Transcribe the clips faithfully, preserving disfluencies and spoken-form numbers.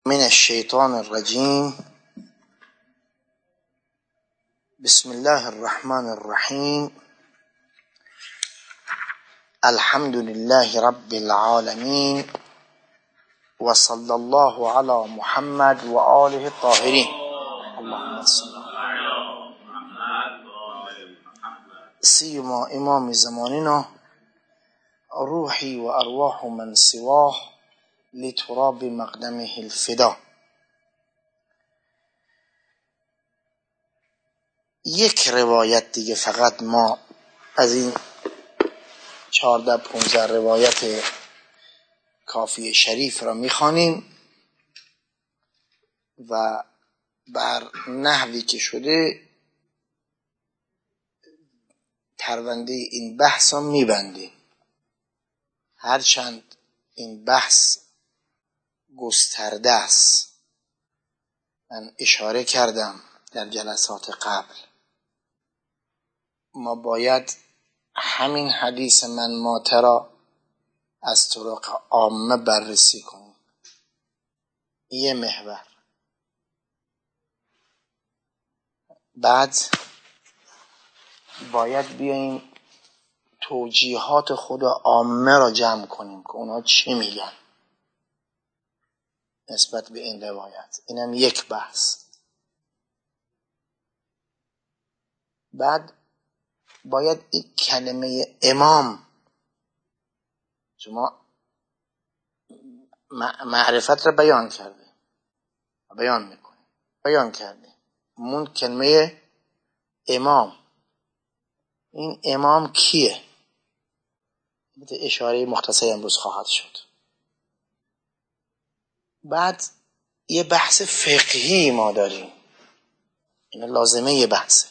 من الشیطان الرجیم. بسم الله الرحمن الرحیم. الحمد لله رب العالمین و صلی الله علی محمد و آله الطاهرین. اللهم صل سیما امام زماننا روحی و ارواح من سواه لتراب مقدمه الفدا. یک روایت دیگه فقط ما از این چهارده پونزده روایت کافی شریف را میخوانیم و بر نحوی که شده پرونده این بحث را میبندیم. هرچند این بحث گسترده است، من اشاره کردم در جلسات قبل، ما باید همین حدیث من ماته را از طرق عامه بررسی کنیم. یه محور. بعد باید بیاییم توجیهات خود عامه را جمع کنیم که اونا چی میگن نسبت به این روایت. اینم یک بحث. بعد باید این کلمه امام، شما معرفت را بیان کرده بیان میکنه بیان کرده مون کلمه امام، این امام کیه؟ اشاره مختصری امروز خواهد شد. بعد یه بحث فقهی ما داریم، این لازمه یه بحثه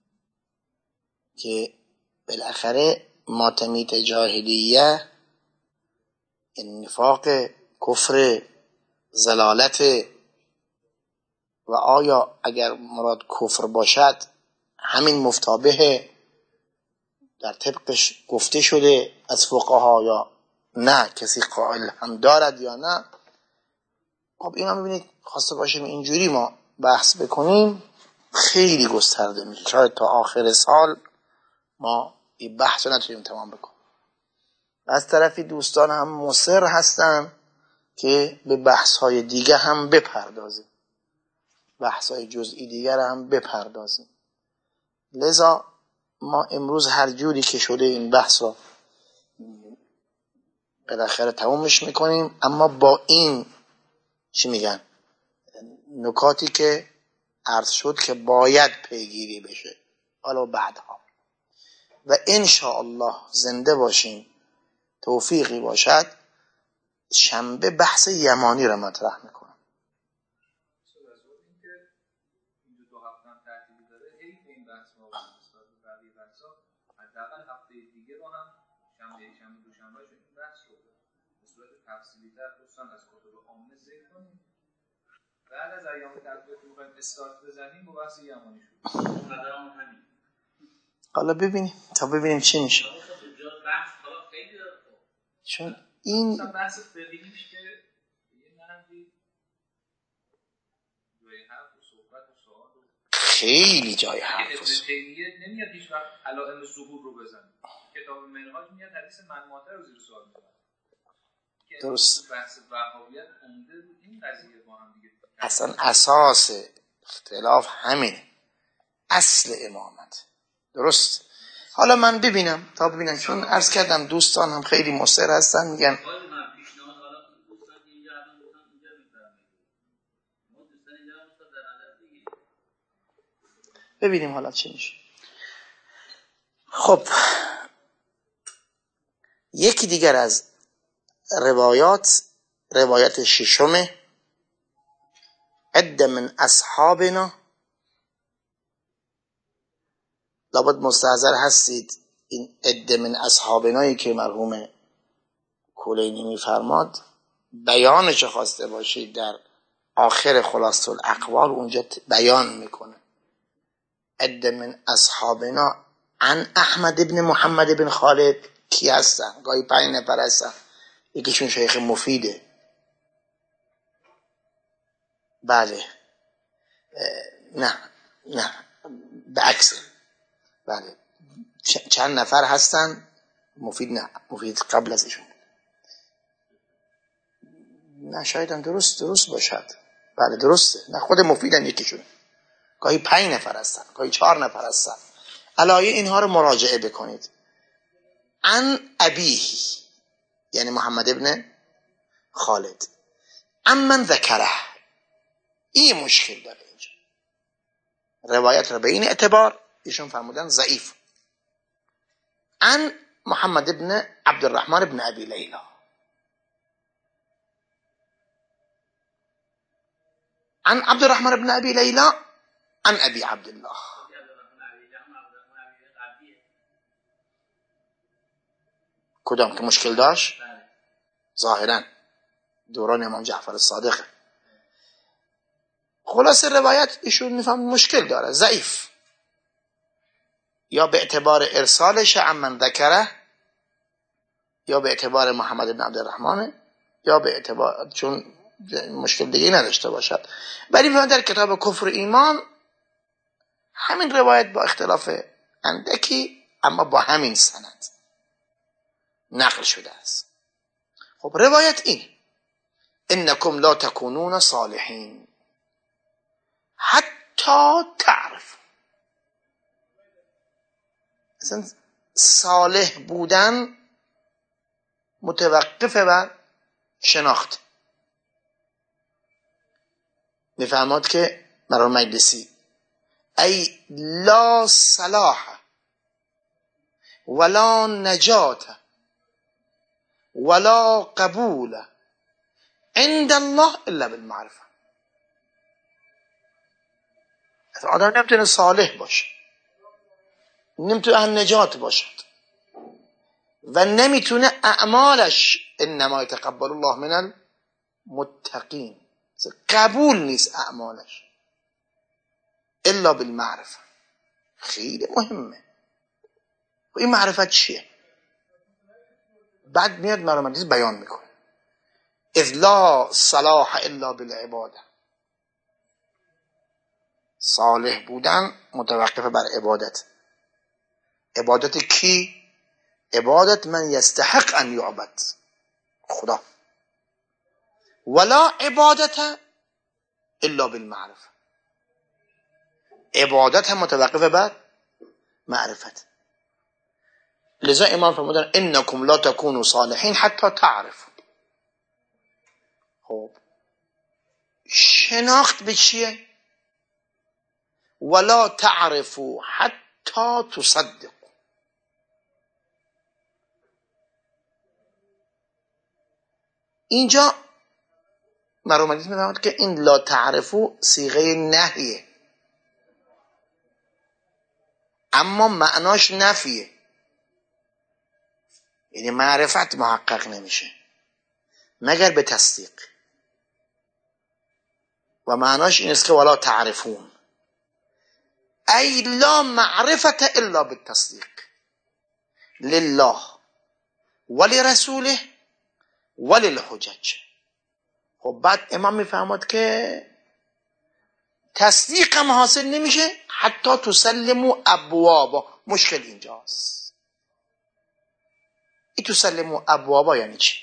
که بالاخره ماتمیت جاهلیه، نفاق، کفر، ضلالت، و آیا اگر مراد کفر باشد همین مفتابه در طبقش گفته شده از فقها یا نه، کسی قائل هم دارد یا نه. خب اینا میبینید خواسته باشیم اینجوری ما بحث بکنیم خیلی گسترده میشه، شاید تا آخر سال ما این بحث رو نتونیم تمام بکنیم. از طرفی دوستان هم مصر هستن که به بحث های دیگه هم بپردازیم، بحث های جزئی دیگر هم بپردازیم. لذا ما امروز هر جوری که شده این بحث رو بالاخره تمومش میکنیم، اما با این چی میگن نکاتی که عرض شد که باید پیگیری بشه حالا بعدها. و انشاءالله زنده باشیم توفیقی باشد شنبه بحث یمانی رو مطرح میکنم. بعد از ایام تطبیق می‌خوایم استارت بزنیم با بحث یمانی شد. حالا ببینیم تا ببینیم چی میشه. چون این بحث فقهیش که یه نحوی جای حرف و صحبت و سوال خیلی جای حرف است. تیمیه نمیاد هیچ وقت علائم ظهور رو بزنه. کتاب منهاج میاد حدیث منماته رو زیر سوال میبره. درست. بحث وهابیت عمده رو این قضیه با هم دیگه اصلا اساس اختلاف همینه، اصل امامت. درست. حالا من ببینم تا ببینم، چون عرض کردم دوستان هم خیلی مصر هستن میگن ببینیم حالا چی میشه. خب یکی دیگر از روایات روایت ششم، عده من اصحابنا. لابد مستحضر هستید این عده من اصحابنایی که مرحوم کلینی میفرماد بیانش خواسته باشید در آخر خلاصه الاقوال اونجا بیان میکنه. عده من اصحابنا عن احمد ابن محمد ابن خالد. کی هستن؟ گاهی پنج نفر هستن، یکیشون شیخ مفیده. بله نه نه به عکس. بله چند نفر هستن مفید نه مفید قبل از ایشون نه شاید هم درست درست باشد. بله درسته نه خود مفیدن یکیشون گاهی پنج نفر هستن گاهی چهار نفر هستن. علایه اینها رو مراجعه بکنید. عن ابیه یعنی محمد ابن خالد عن من ذکره این مشکل داره اینجا. روایت رو به این اعتبار ایشون فرمودن ضعیف. عن محمد ابن عبدالرحمن ابن ابی لیلا عن عبدالرحمن ابن ابی لیلا عن ابی عبدالله. کدام که مشکل داشت؟ ظاهرا دوران امام جعفر الصادق. خلاص روایت ایشون میفهم مشکل داره ضعیف یا به اعتبار ارسالش عن من ذکره یا به اعتبار محمد بن عبدالرحمن یا به اعتبار چون مشکل دیگه نداشته باشد. ولی در کتاب کفر ایمان همین روایت با اختلاف اندکی اما با همین سند نقل شده است. خب روایت این انکم لا تکونون صالحین حتی تعرف. اصلا صالح بودن متوقف بر شناخت. میفهمد که مرحوم مجلسی ای لا صلاح ولا نجات ولا قبول عند الله الا بالمعرفه. آدم نمیتونه صالح باشه نمیتونه اهل نجات باشد و نمیتونه اعمالش انما یتقبل الله من المتقین قبول نیست اعمالش الا بالمعرفه. خیلی مهمه. این معرفت چیه؟ بعد میاد مرحوم بیان میکنه اذ لا صلاح الا بالعباده. صالح بودن متوقف بر عبادت. عبادت کی؟ عبادت من یستحق ان یعبد خدا. ولا عبادت الا بالمعرفه. عبادت هم متوقف بر معرفت. لذا امام فرمودن انکم لا تکونوا صالحین حتی تعرفوا. خب شناخت به چیه؟ ولا تعرفوا حتی تصدقوا. اینجا مرحوم حدیث میفهمد که این لا تعرفوا صیغه نهیه اما معناش نفیه. یعنی معرفت محقق نمیشه مگر به تصدیق و معناش این است که ولا تعرفون ای لا معرفت الا بالتصدیق لله ولرسوله وللحجج. خب بعد امام میفهمد که تصدیق هم حاصل نمیشه حتی تسلموا ابوابا. مشکل اینجاست. این تسلموا ابوابا یعنی چی؟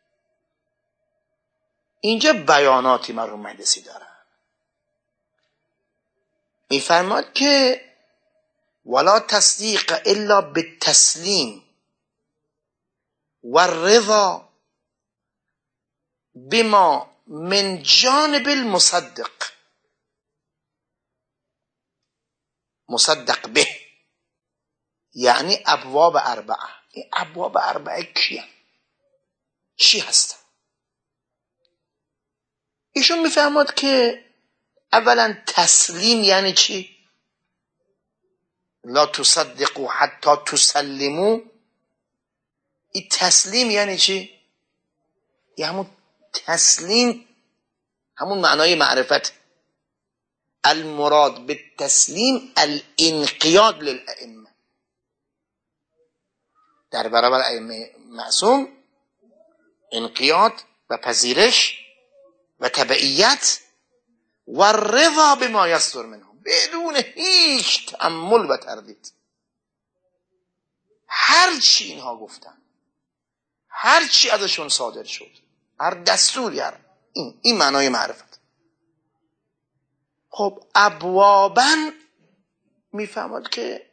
اینجا بیاناتی مرحوم مجلسی داره. میفرماد که ولا تصدیق الا بالتسلیم والرضا بما من جانب المصدق. مصدق به یعنی ابواب اربعه. این ابواب اربعه کیه؟ چی هستن؟ ایشون میفهمد که اولا تسلیم یعنی چی؟ لا تصدقوا حتی تسلموا. این تسلیم یعنی چی؟ یه همون تسلیم همون معنای معرفت. المراد بالتسلیم الانقیاد للائمه. در برابر ائمه معصوم انقیاد و پذیرش و تبعیت و الرضا بما یصدر منهم، بدون هیچ تأمل و تردید. هر چی اینها گفتن، هر چی ازشون صادر شد، هر دستوری، هر این این معنای معرفت. خب ابوابا میفهمد که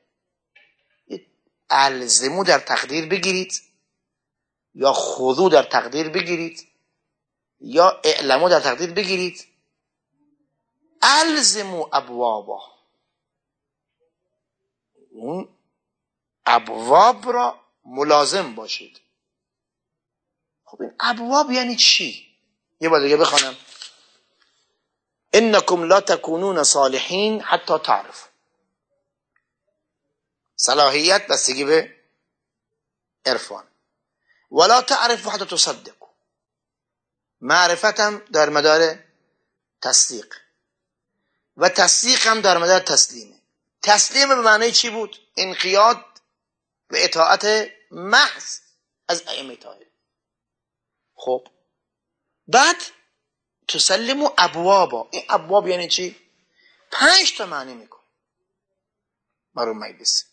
الزمو در تقدیر بگیرید، یا خضوع در تقدیر بگیرید، یا اعلمو در تقدیر بگیرید. الزمو ابوابا، اون ابواب را ملازم باشید. خب این ابواب یعنی چی؟ یه بار دیگه بخوانم. انکم لا تکونون صالحین حتی تعرف. صلاحیت بستگی به عرفان. ولا تعرف حتی تصدق. معرفت هم در مدار تصدیق و تصدیق هم در مدار تسلیمه. تسلیم به معنی چی بود؟ انقیاد و اطاعت محض از ائمه طاهرین. خب بعد تسلموا ابوابا. این ابواب یعنی چی؟ پنج تا معنی میکنه مرحوم مجلسی.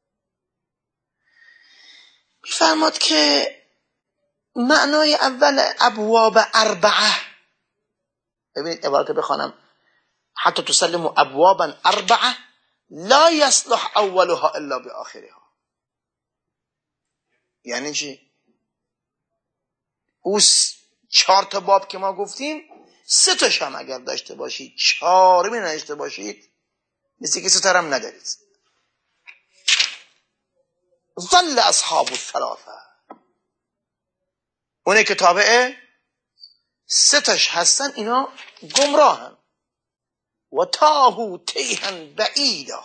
میفرماد که معنای اول ابواب اربعه، ببینید عبارت بخوانم، حتی تسلموا ابوابا اربعه لا يصلح اولها الا باخرها. یعنی چی؟ اوس چهار تا باب که ما گفتیم، سه تاش هم اگر داشته باشید، چهارمی نداشته باشید، مثل که سه تا هم ندارید. ظل اصحاب الثلاثه، اونه که تابعه سه تاش هستن، اینا گمراهن. و تاهو تیها بعیدا،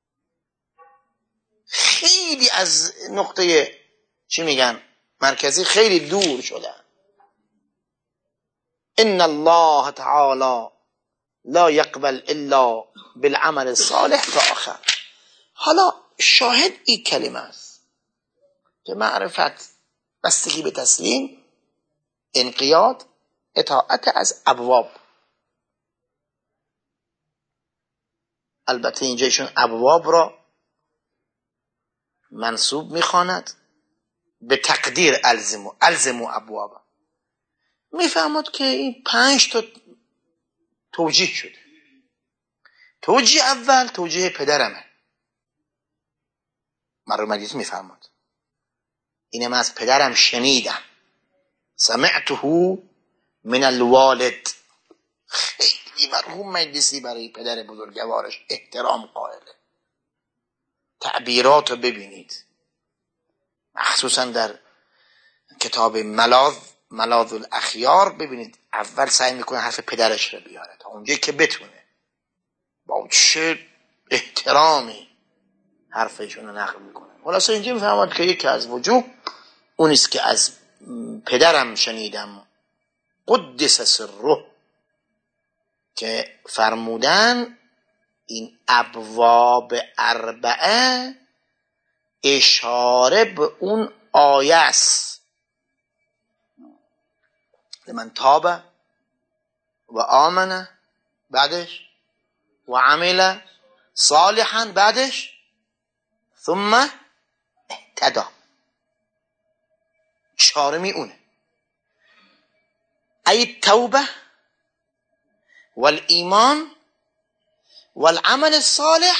خیلی از نقطه چی میگن مرکزی خیلی دور شدن. ان الله تعالی لا يقبل الا بالعمل الصالح تا آخر. حالا شاهد این کلمه است که معرفت بستگی به تسلیم، انقیاد، اطاعت از ابواب. البته اینجا ایشون ابواب را منصوب میخواند به تقدیر الزمو الزمو ابواب. میفهمد که این پنج تا توجیه شده. توجیه اول توجیه پدرمه. مرحوم مجلسی میفهمد اینه من از پدرم شنیدم، سمعته من الوالد. خیلی مرحوم مجلسی برای پدر بزرگوارش احترام قائله. تعبیرات رو ببینید، مخصوصا در کتاب ملاذ ملاذ الاخیار ببینید، اول سعی میکنه حرف پدرش رو بیاره تا اونجایی که بتونه، با چه احترامی حرفشون رو نقل میکنه. خلاصه اینجا میفهمد که یکی از وجوه اونیست که از پدرم شنیدم، قدس سره، که فرمودن این ابواب اربعه اشاره به اون آیه است، لمن تاب و آمن، بعدش و عمل صالحا، بعدش ثم اهتدى. چهارمی اونه، ای التوبه والایمان والعمل الصالح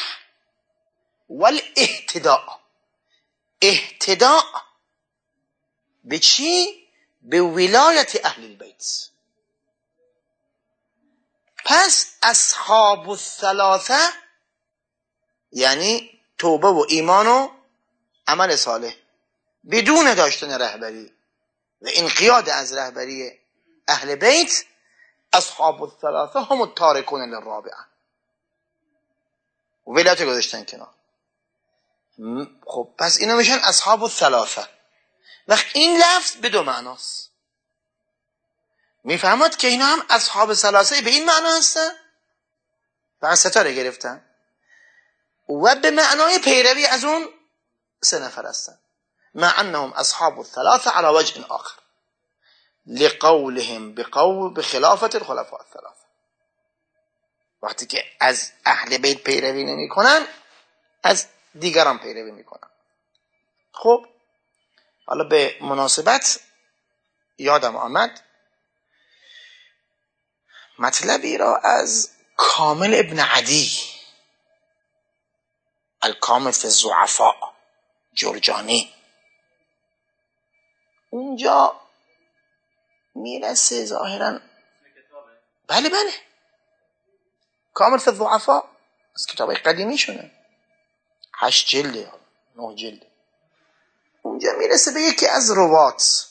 والاهتداء. اهتداء به چی؟ به ولایت اهل البیت. پس اصحاب الثلاثه یعنی توبه و ایمان و عمل صالح بدون داشتن رهبری و انقیاد از رهبری اهل بیت، اصحاب الثلاثه هم التارکون للرابعه، ولایت گذاشتن کنار. خب پس اینا میشن اصحاب الثلاثه. وقت این لفظ به دو معناست. میفهمد که اینا هم اصحاب ثلاثه به این معنا هستن، فقط ستاره گرفتن، و به معنای پیروی از اون سه نفر هستن، مع انهم اصحاب الثلاثه على وجه آخر لقولهم بقول بخلافه الخلفاء الثلاثه. وقتی که از اهل بیت پیروی نمی کنن از دیگران پیروی می کنن. خب حالا به مناسبت یادم آمد مطلبی را از کامل ابن عدی الکامل فی الضعفاء جرجانی، اونجا میرسه ظاهرا، بله بله کامل فی الضعفاء از کتاب قدیمی شونه، هشت جلده نه جلده. اونجا میرسه به یکی از روات،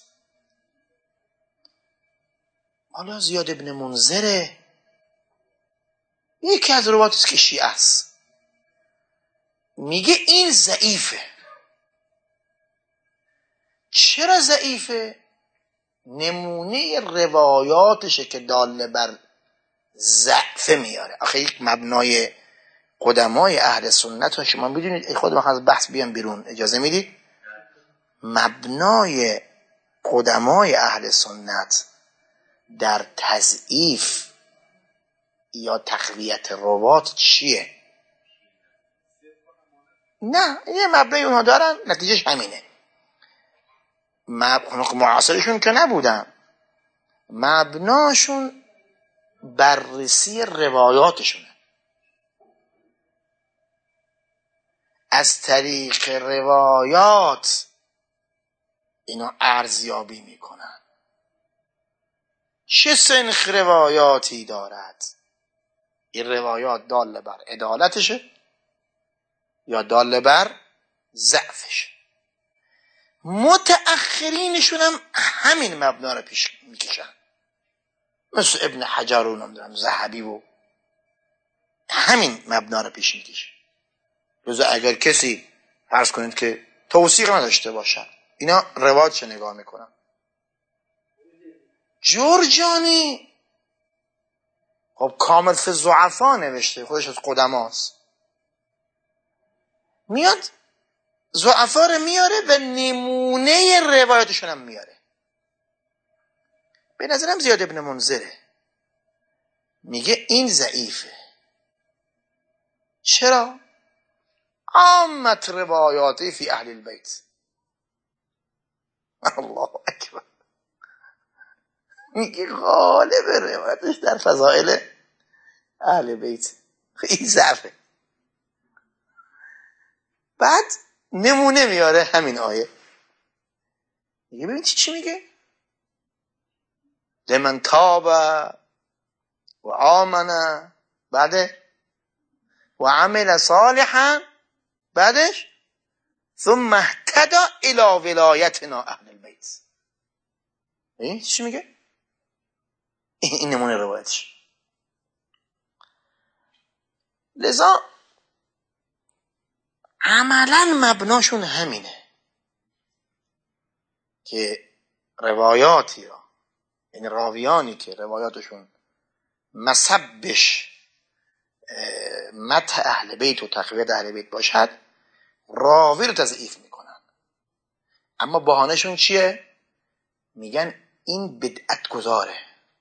حالا زیاد ابن منذره، یکی از روات است که شیعه است، میگه این ضعیفه. چرا ضعیفه؟ نمونه روایاتشه که داله بر ضعف میاره. آخه یک مبنای قدمای اهل سنت رو شما میدونید، خودم از بحث بیام بیرون اجازه میدید؟ مبنای قدمای اهل سنت در تضعیف یا تقویت روات چیه؟ نه یه مبنای اونها دارن، نتیجهش همینه. مب... معاصرشون که نبودن، مبناشون بررسی روایاتشونه، از طریق روایات اینا ارزیابی میکنن چه سنخ روایاتی دارد، این روایات دال بر عدالتشه یا دال بر ضعفشه. متأخرینشون هم همین مبنا رو پیش میکشن، مثل ابن حجر و نمیدونم ذهبی و همین مبنا رو پیش میکشه. لذا اگر کسی فرض کنید که توثیق نداشته باشه، اینا روایتش نگاه میکنن. جرجانی خب کامل فی الضعفاء نوشته، خودش از قدماست، میاد ضعفا رو میاره و نمونه روایتشون هم میاره. به نظرم زیاد ابن منذره، میگه این ضعیفه. چرا؟ عامت روایاتی فی اهل البیت. الله اکبر. میگه غالب روایتش در فضائل اهل بیت، این ضعفه. بعد نمونه میاره همین آیه، میگه ببین چی میگه، لمن تاب و آمن، بعد و عمل صالحا، بعدش ثم اهتدى الى ولایتنا اهل البیت. این چی میگه؟ این نمونه روایتش. لذا عملا مبناشون همینه که روایاتی را، یعنی راویانی که روایاتشون مصبش مدح اهل بیت و تقویت اهل بیت باشد، راوی رو تضعیف میکنن. اما بهانهشون چیه؟ میگن این بدعت گذاره.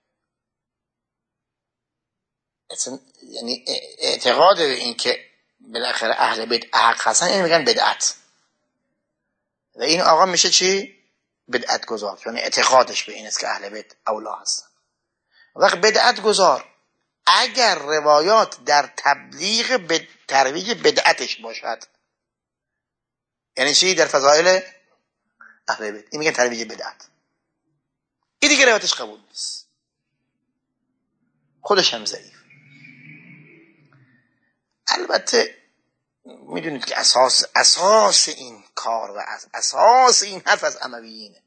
یعنی اعتقاد به این که بالاخره اهل بیت حق هستن، این میگن بدعت، و این آقا میشه چی؟ بدعت گذار، چون اعتقادش به این است که اهل بیت اولا هستن. وقت بدعت گذار اگر روایات در تبلیغ به ترویج بدعتش باشد، یعنی چی؟ در فضائل اهل بیت، این میگن ترویج بدعت. این دیگه روایتش قبول نیست، خودش هم ضعیف. البته میدونید که اساس اساس این کار و از اساس این حرف از امویینه.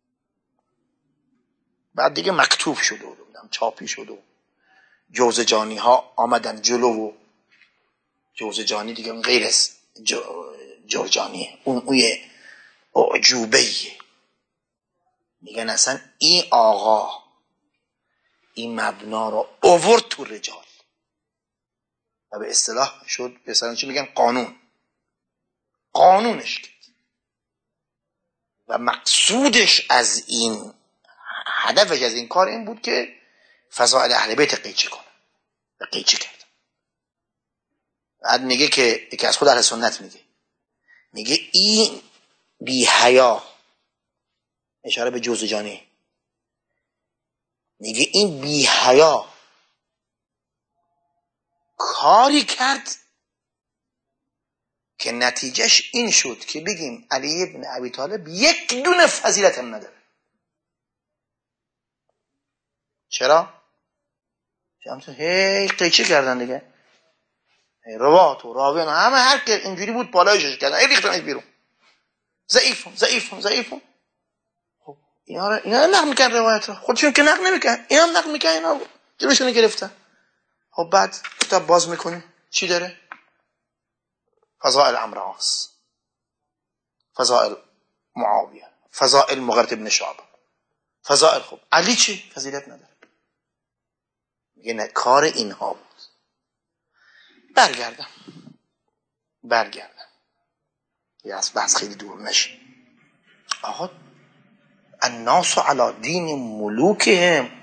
بعد دیگه مکتوب شد و چاپی شد و جوزجانی ها آمدن جلو و جوزجانی دیگه غیر از جرجانیه، اون اوی اعجوبهیه. میگن اصلا این آقا این مبنا رو اوورد تو رجال و به اصطلاح شد مثلا چی میگن قانون قانونش کرد و مقصودش از این هدفش از این کار این بود که فضائل اهل بیت قیچی کنه و قیچی کرد. بعد میگه که یکی از خود اهل سنت میگه میگه این بی حیا، اشاره به جوزجانی، میگه این بی حیا کاری کرد که نتیجهش این شد که بگیم علی ابن ابی طالب یک دونه فضیلت هم نداره. چرا؟ چون هی قیچه کردن دیگه، روات و راویان همه هر که اینجوری بود بالایشش کردن، ای ریختنش بیرون، ضعیفون ضعیفون ضعیفون. خب اینا رو اینا نقل میکرد روایت رو، خودشون که نقل نمیکرد، اینا هم نقل میکرد، اینا جلوشون گرفتن. خب بعد کتاب باز میکنه چی داره؟ فضائل عمرو عاص، فضائل معاویه، فضائل مغیرة بن شعبه، فضائل. خب علی چی؟ فضیلت نداره. میگه نه، کار اینها بود. برگردم برگردم یه از بحث خیلی دور نشه. آقا الناس علی دین ملوکهم،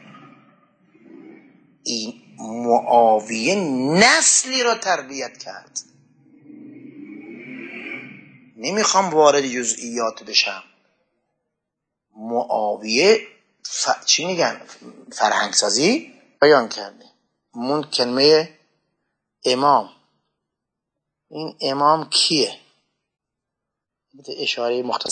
این معاویه نسلی را تربیت کرد. نمیخوام وارد جزئیات بشم. معاویه ف... چی میگن؟ فرهنگسازی بیان کرده. مون کلمه امام، این امام کیه؟ اشاره مختصر